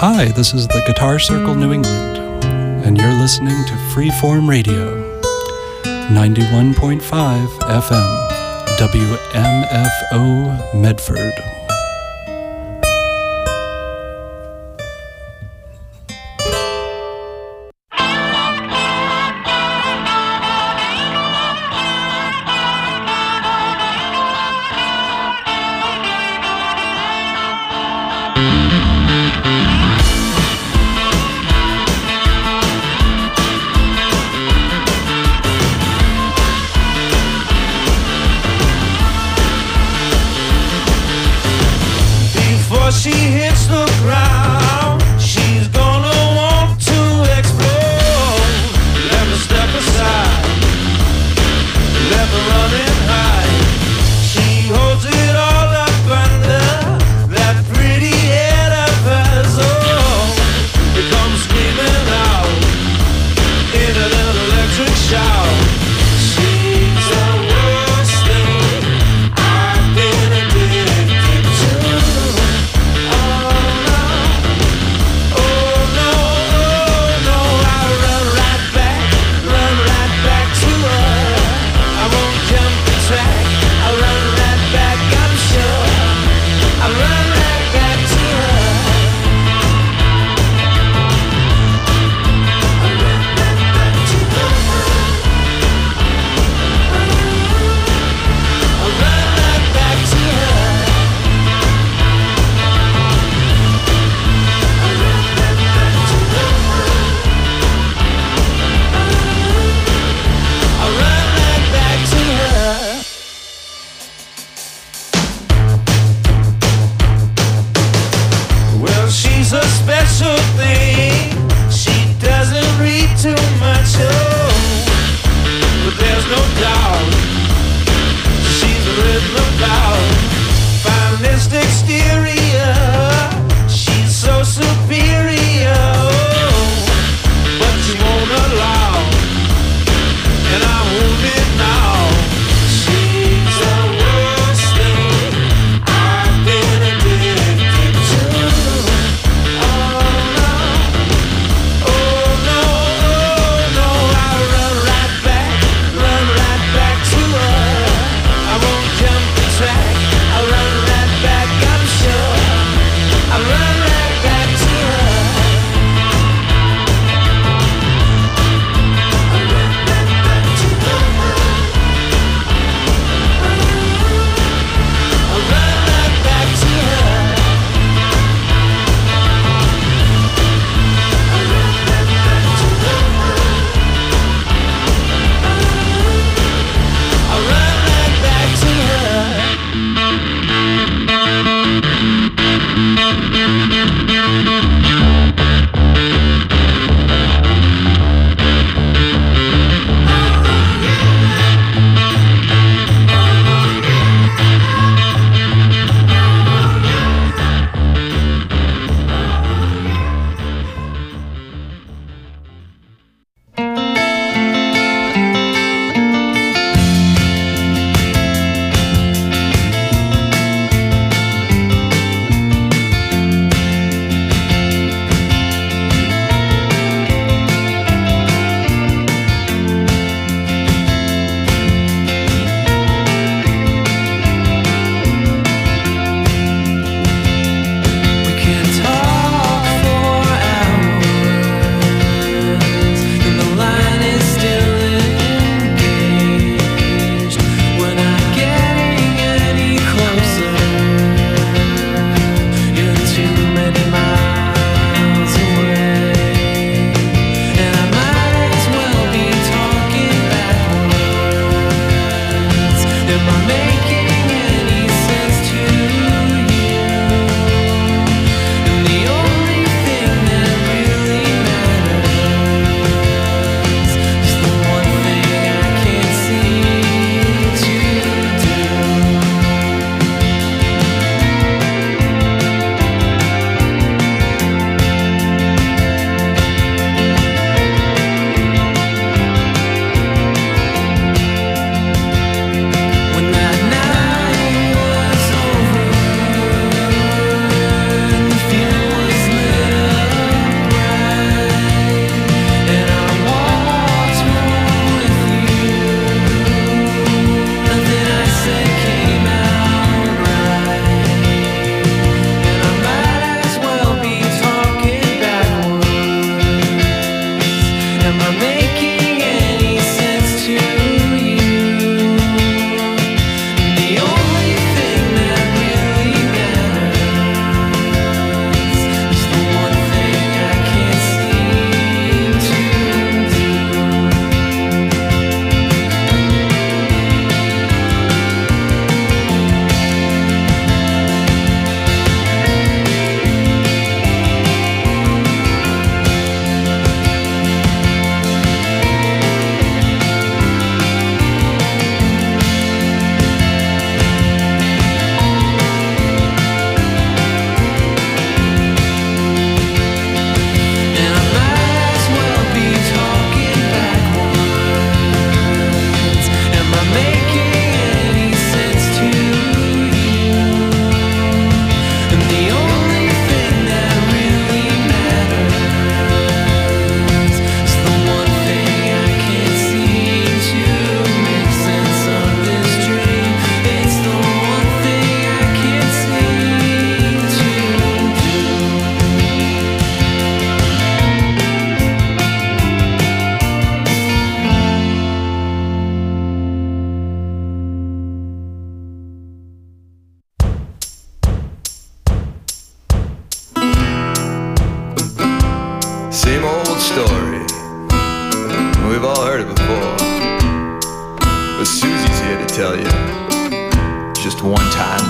Hi, this is the Guitar Circle New England, and you're listening to Freeform Radio, 91.5 FM, WMFO Medford. She hits the ground, she's gonna want to explode. Let me step aside, let me run and hide. She holds it all up under that pretty head of hers. Oh, it comes screaming out in an electric shout. She's the worst thing I've been addicted to.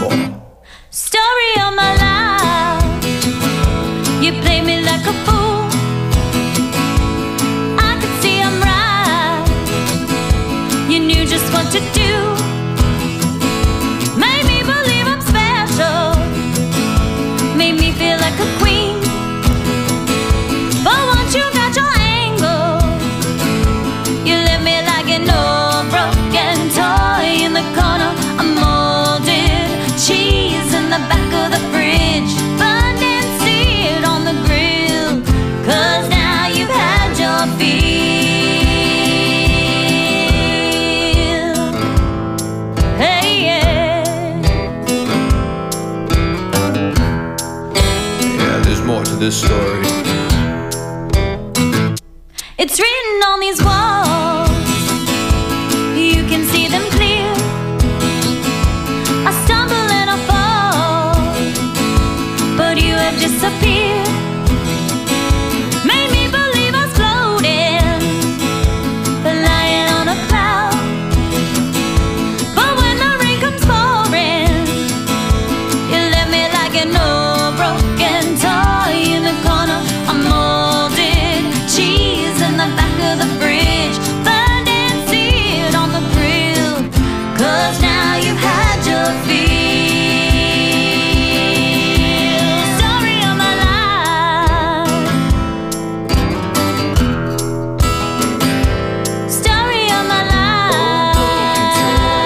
more. Story of my life. You play me like a fool. I could see I'm right. You knew just what to do. Made me believe I'm special. Made me feel like a queen. But once you got your angle, you left me like an old broken toy in the corner. A molded cheese in the back of the fridge, burned and seared on the grill. 'Cause now you've had your fill. Hey, yeah. Yeah, there's more to this story. It's written on these walls, you can see them clear. I stumble and I fall, but you have disappeared. Made me believe I was floating, lying on a cloud. But when the rain comes pouring, you left me like an old broken toy in the corner. A molded cheese in the back of the fridge, burned and seared on the grill. 'Cause now you've had your fill. Story of my life. Story of my life.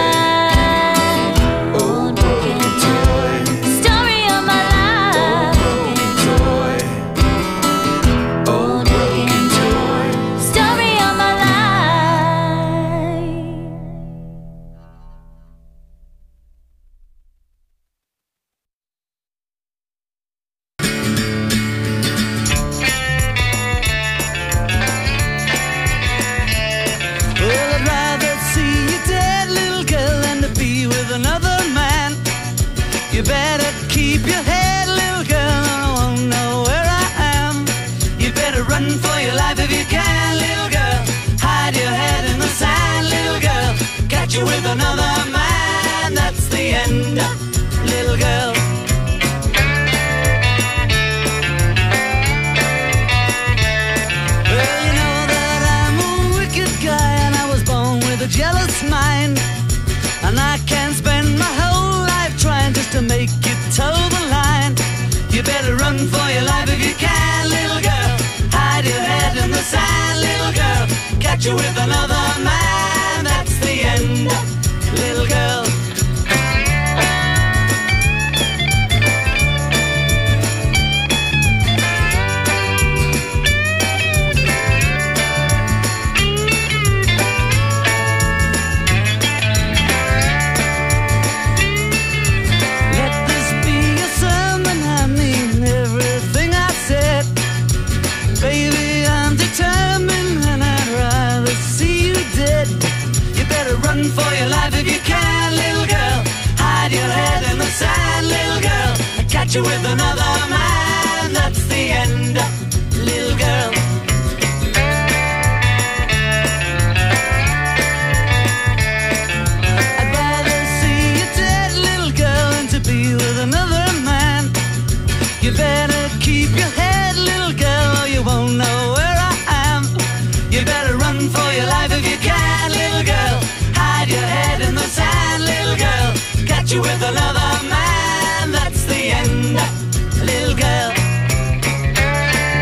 Old broken toy. Story of my life. Toy. Old broken toy. Story of my life. Well, I'd rather see you dead, little girl, than to be with another man. You better keep your head, little girl, or I won't know where I am. You better run for your life if you can, little girl. Hide your head in the sand, little girl. Catch you with another man, that's the end, little girl. Well, you know that I'm a wicked guy, and I was born with a jealous mind. And I can't spend my whole life trying just to make you toe the line. You better run for your life if you can, little girl. Hide your head in the sand, little girl. Catch you with another man, that's the end, little girl. Let this be a sermon, I mean everything I said. Baby, I'm determined and I'd rather see you dead. You better run for your life if you can, little girl. Hide your head in the sand, little girl. Catch you with another man, that's the end, little girl. I'd rather see you dead, little girl, than to be with another man. You better keep your head, little girl, or you won't know where I am. You better run for your life if you can, little girl. Hide your head in the sand, little girl. Catch you with another man, that's the end, little girl.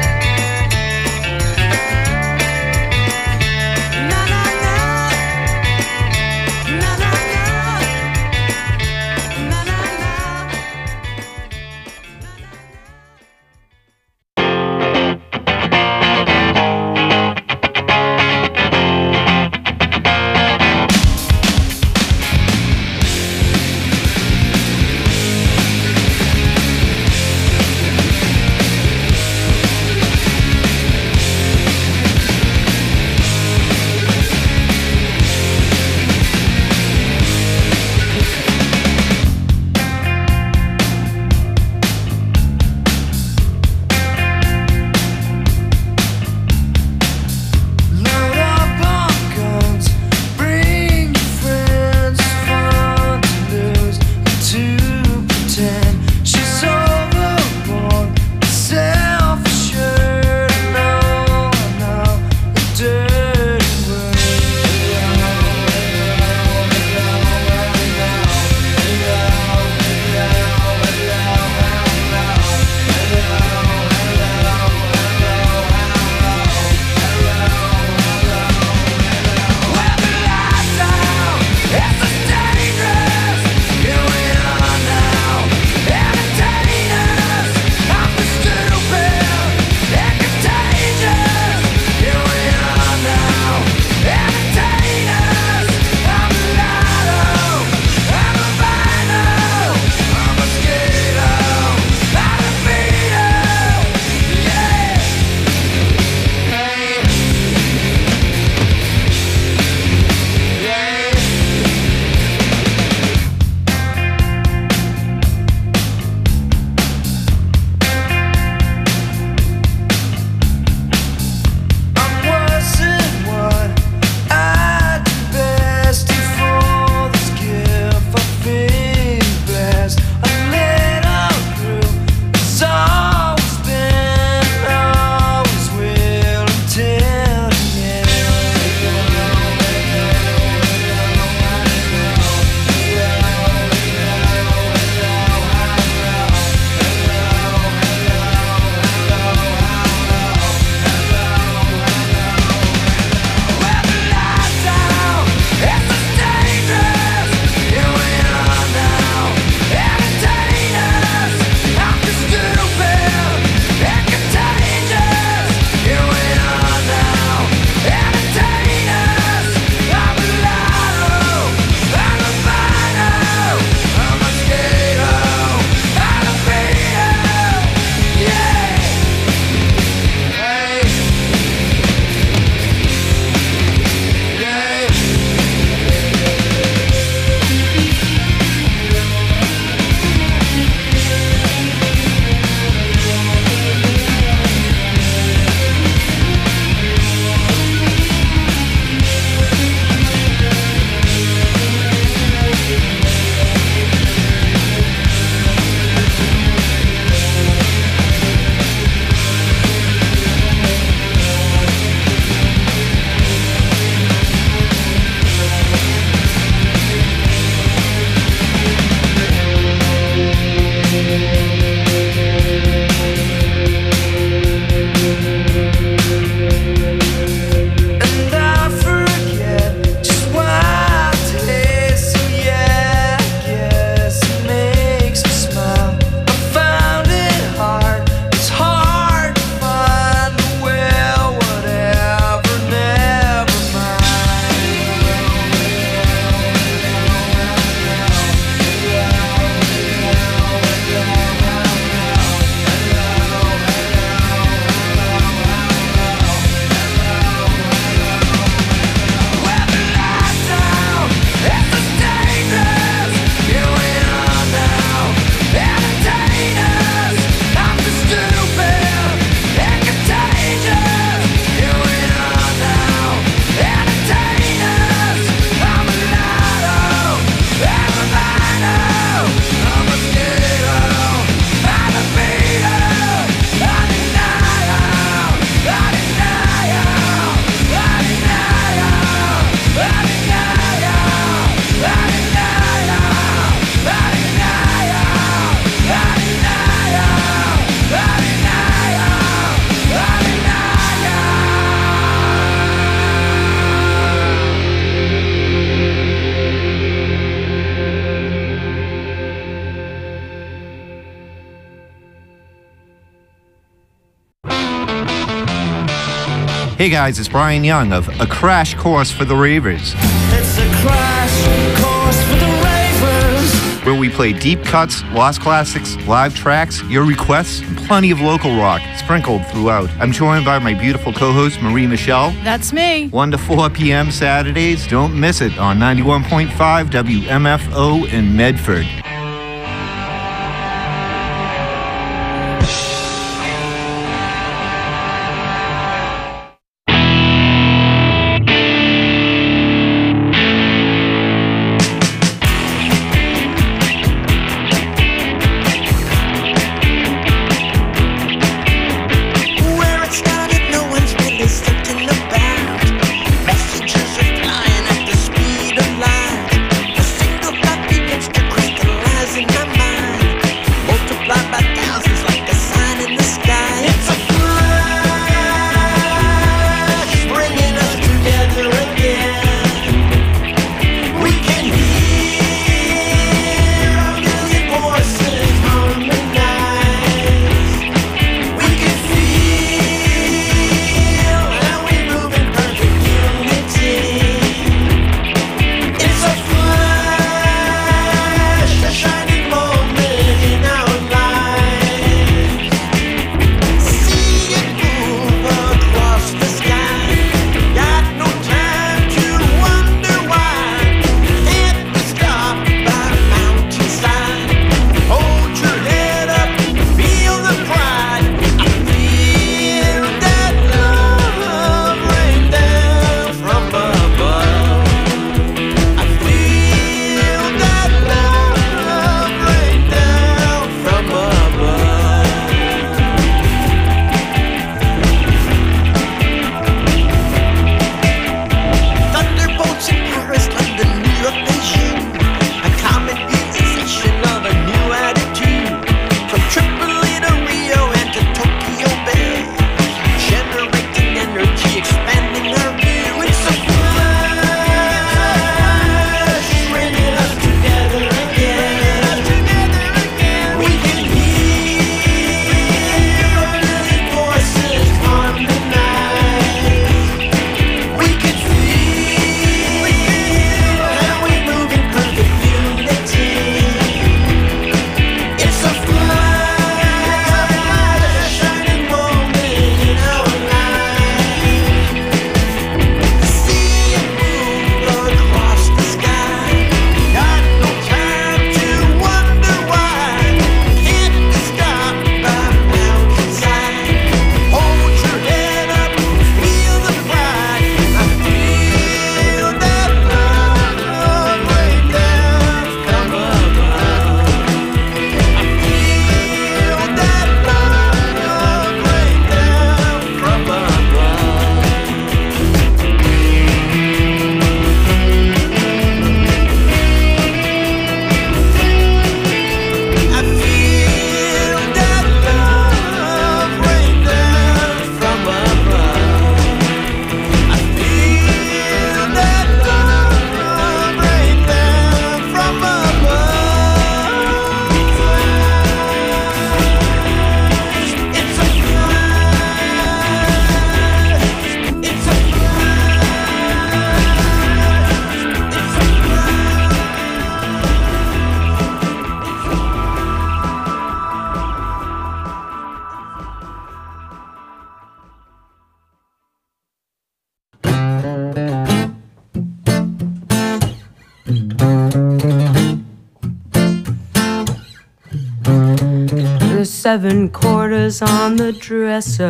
Hey guys, it's Brian Young of A Crash Course for the Ravers. It's a crash course for the ravers. Where we play deep cuts, lost classics, live tracks, your requests, and plenty of local rock sprinkled throughout. I'm joined by my beautiful co-host, Marie Michelle. That's me. 1 to 4 p.m. Saturdays. Don't miss it on 91.5 WMFO in Medford. There's 7 quarters on the dresser,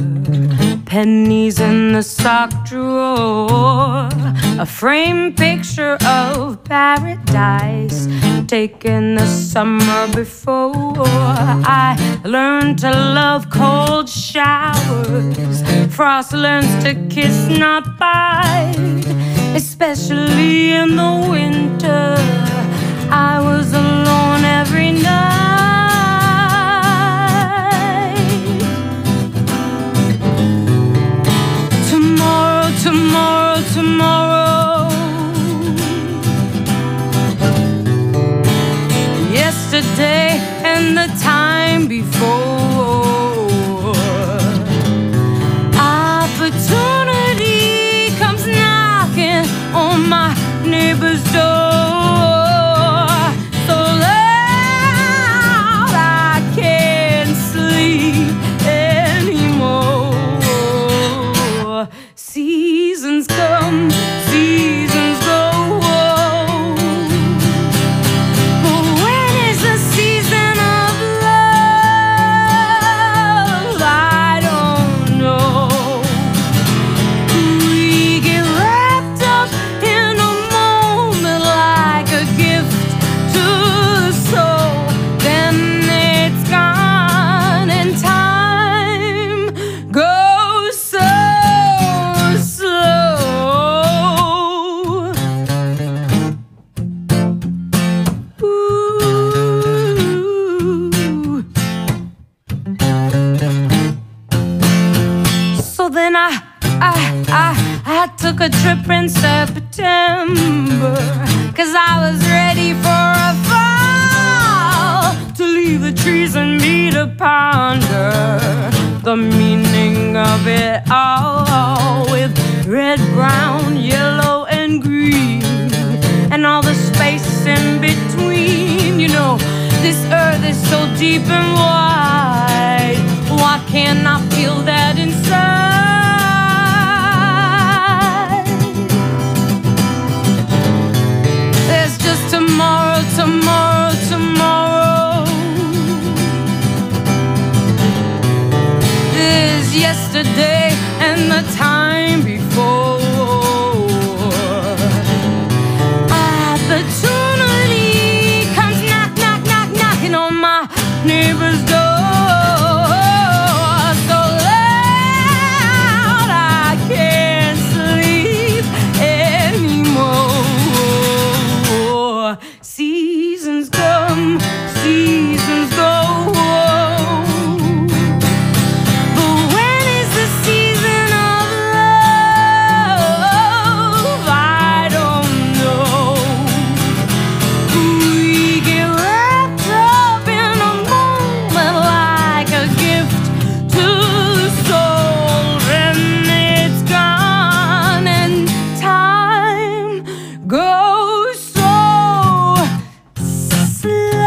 pennies in the sock drawer, a framed picture of paradise taken the summer before. I learned to love cold showers. Frost learns to kiss, not bite, especially in the winter. I was alone every night. Tomorrow, tomorrow, tomorrow. Yesterday and the time before. Opportunity a trip in September, 'cause I was ready for a fall, to leave the trees and me to ponder the meaning of it all, with red, brown, yellow, and green, and all the space in between. You know, this earth is so deep and wide, why can't I feel that inside? There's just tomorrow, tomorrow, tomorrow. There's yesterday and the time before. Opportunity comes knock, knock, knock, knocking on my neighbor's door, so loud I can't sleep anymore. Seasons come, seasons go, but when is the season of love? I don't know. We get wrapped up in a moment like a gift to the soul, and it's gone, and time goes so slow.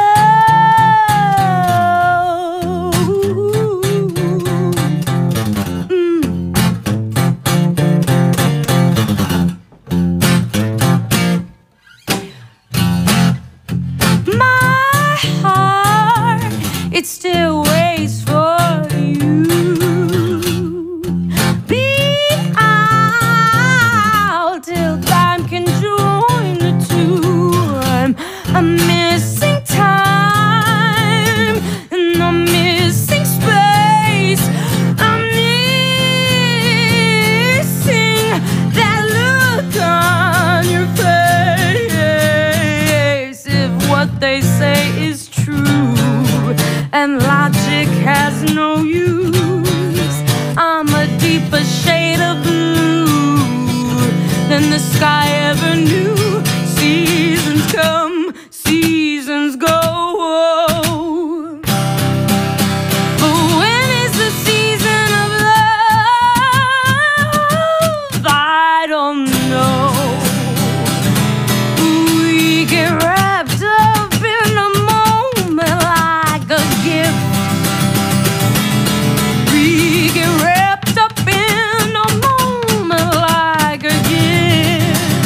My heart, it still waits for you. Be out till time can join the two. I'm missing time, and I'm missing space. I'm missing that look on your face. If what they say is true and logic has no use, I'm a deeper shade of blue than the sky ever knew. Seasons come, seasons go, but when is the season of love? I don't know. We get wrapped up in a moment like a gift. We get wrapped up in a moment like a gift.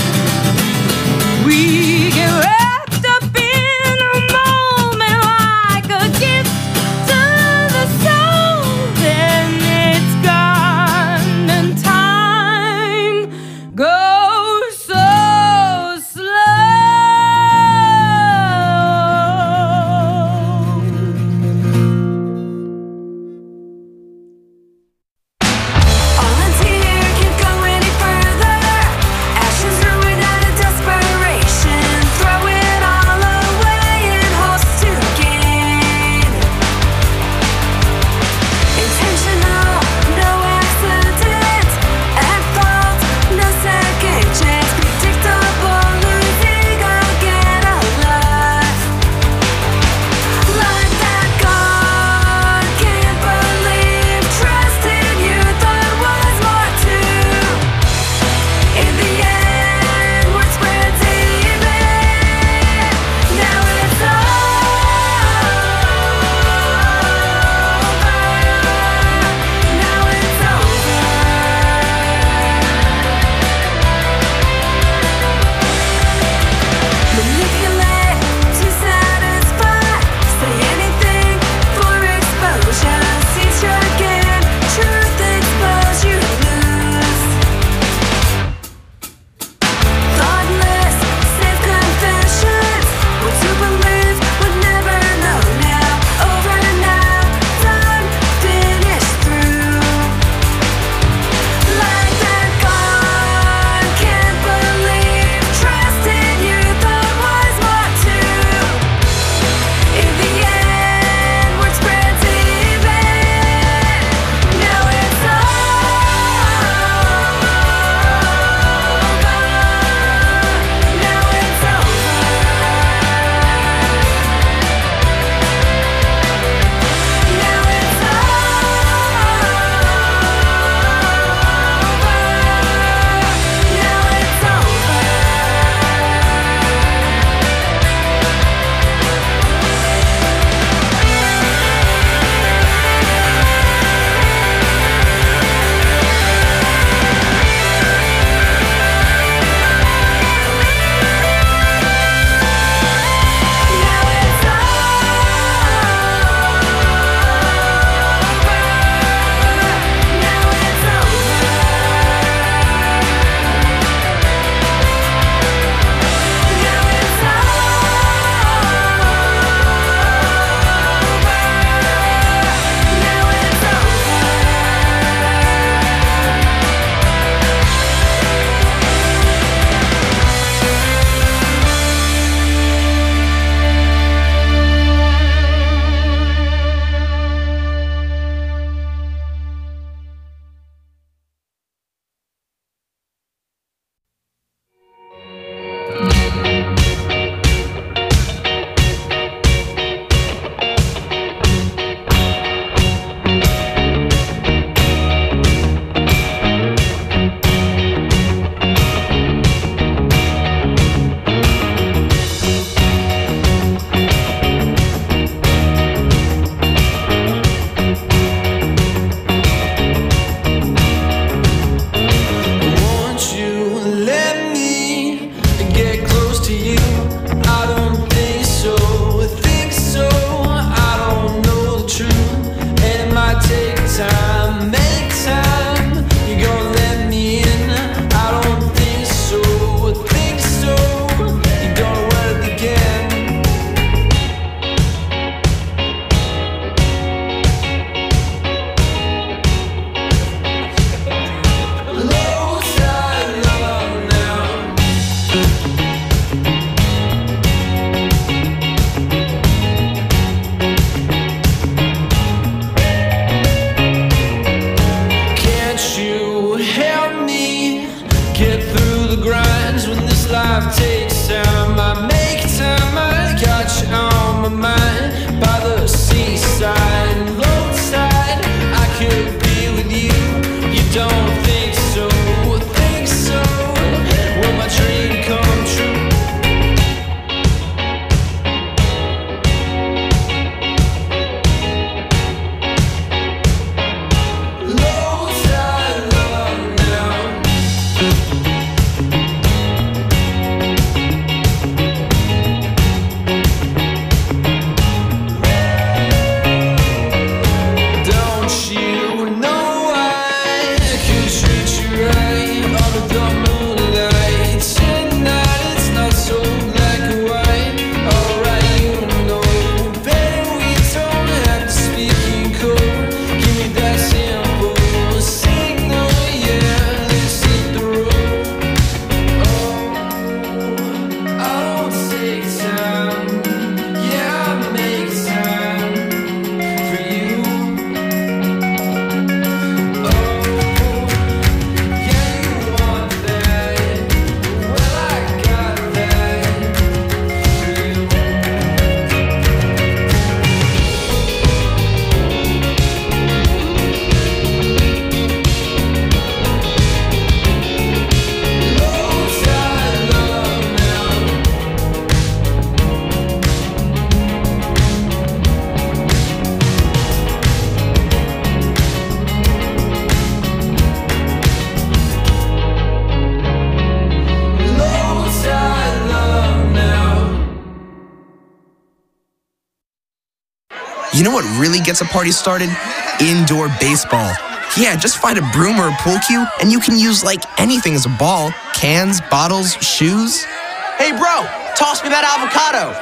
You know what really gets a party started? Indoor baseball. Yeah, just find a broom or a pool cue, and you can use like anything as a ball. Cans, bottles, shoes. Hey bro, toss me that avocado.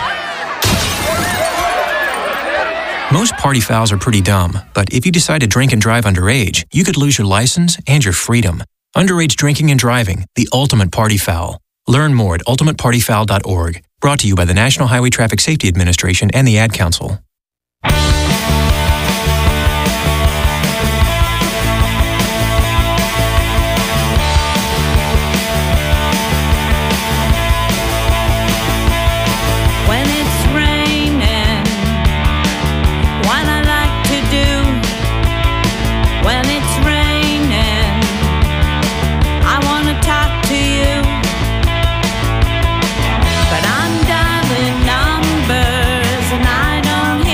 Most party fouls are pretty dumb, but if you decide to drink and drive underage, you could lose your license and your freedom. Underage drinking and driving, the ultimate party foul. Learn more at ultimatepartyfoul.org. Brought to you by the National Highway Traffic Safety Administration and the Ad Council. When it's raining, what I like to do. When it's raining, I want to talk to you. But I'm dialing numbers and I don't hear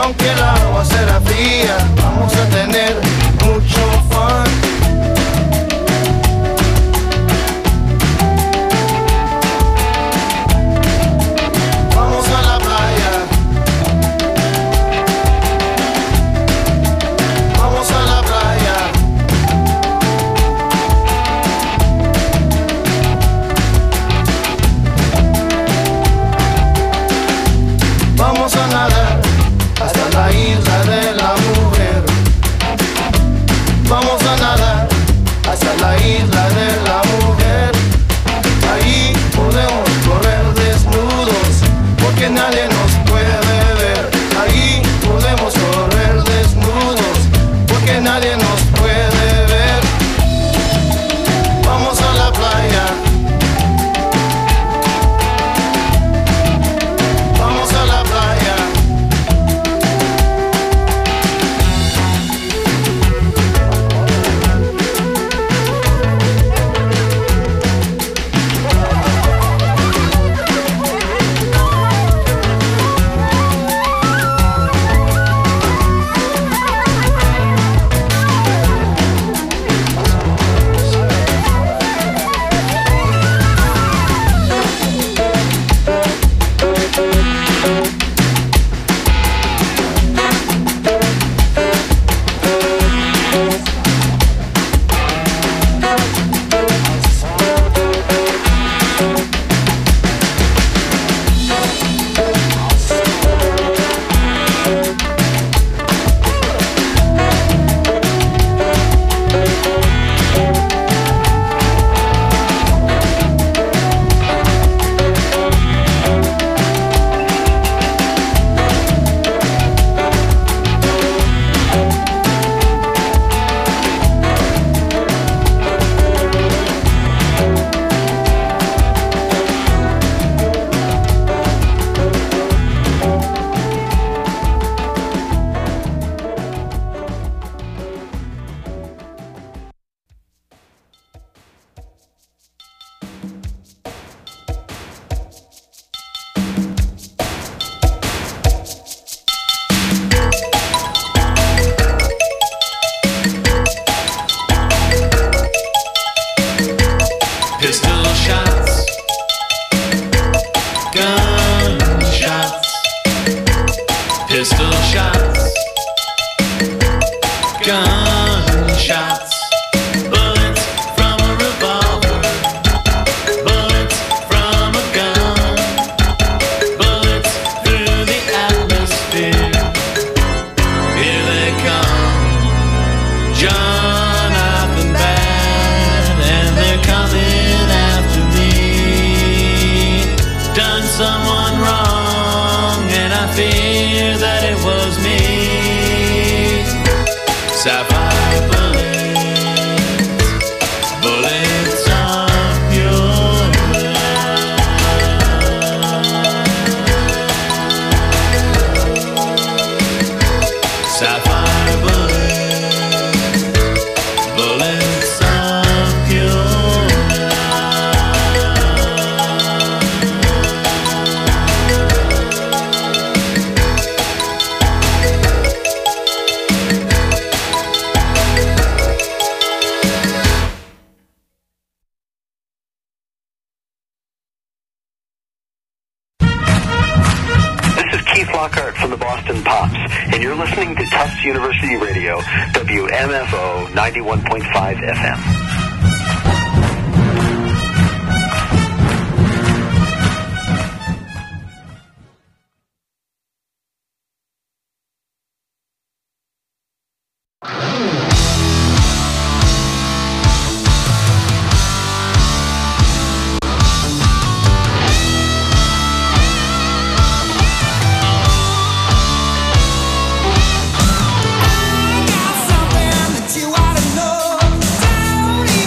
aunque el agua será fría, vamos a tener mucho fun. Vamos a la playa. Vamos a la playa. Vamos a nadar hasta la isla de la mujer. Vamos a nadar hasta la isla de la mujer. Ahí podemos correr desnudos porque nadie nos puede ver. Ahí podemos correr desnudos porque nadie nos puede ver. Vamos a la playa. Vamos a la playa. Pistol shots, gun shots, pistol shots, gun shots, bullets from a revolver, bullets from a gun, bullets through the atmosphere. Here they come, Jonathan Bad, and they're coming after me. Done someone wrong, and I fear that it was me. Sapphire bullets, bullets of pure love. Sapphire bullets, bullets of pure This is Keith Lockhart from the Boston Pops, and you're listening to Tufts University Radio, WMFO 91.5 FM. Something that you ought to know. Don't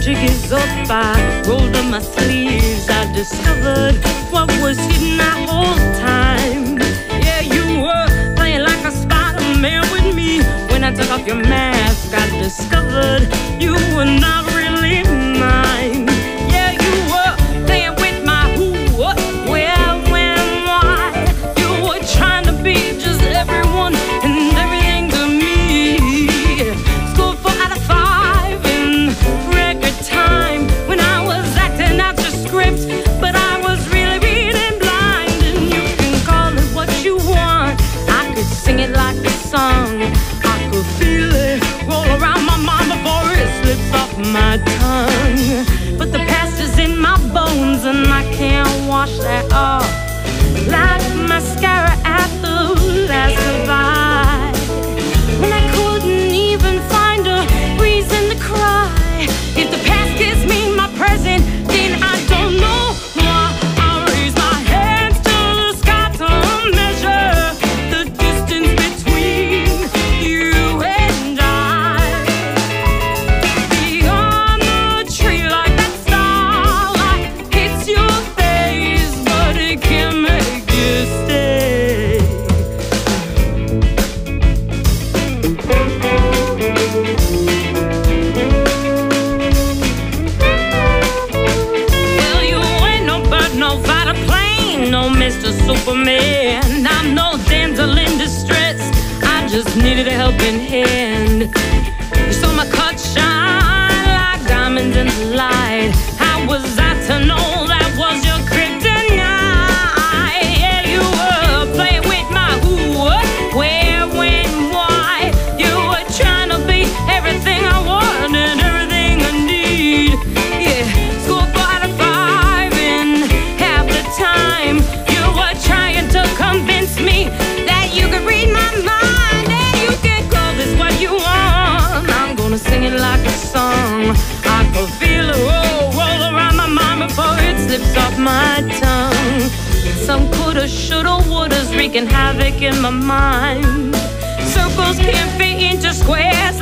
magic is up. I rolled up my sleeves. I discovered what was hidden that whole time. Yeah, you were playing like a Spider-Man with me. When I took off your mask, I discovered you were not really mine. Yeah, you were playing with my who, what, where, when, why. You were trying to be just everyone and everything to me. Scored 4 out of 5 in record time. When I was acting out your script, but I was really reading blind. And you can call it what you want. I could sing it like a song. I could feel it roll around my mind before it slips off my tongue. But the past is in my bones and I can't wash that off. Like mascara at the last goodbye. When I couldn't even find a reason to cry. If the past gives me my present, then I don't know why. I raise my hands to the sky to measure the distance between you and I. Beyond the tree like that starlight hits your face, but it can't make you stay. Well, you ain't no bird, no fighter plane, no Mr. Superman. I'm no damsel in distress. I just needed a helping hand. You saw my cut shine like diamonds in the light. How was I to know that was your kryptonite? Yeah, you were playing with my who, what, where, when, why. You were trying to be everything I want and everything I need. Yeah, scored 4 out of 5 in half the time. You were trying to convince me that you could read my mind and you can call this what you want. I'm gonna sing it like a song. I could feel it roll around my mind before it slips off my tongue. Some coulda, shoulda, wouldas wreaking havoc in my mind. Circles can't fit into squares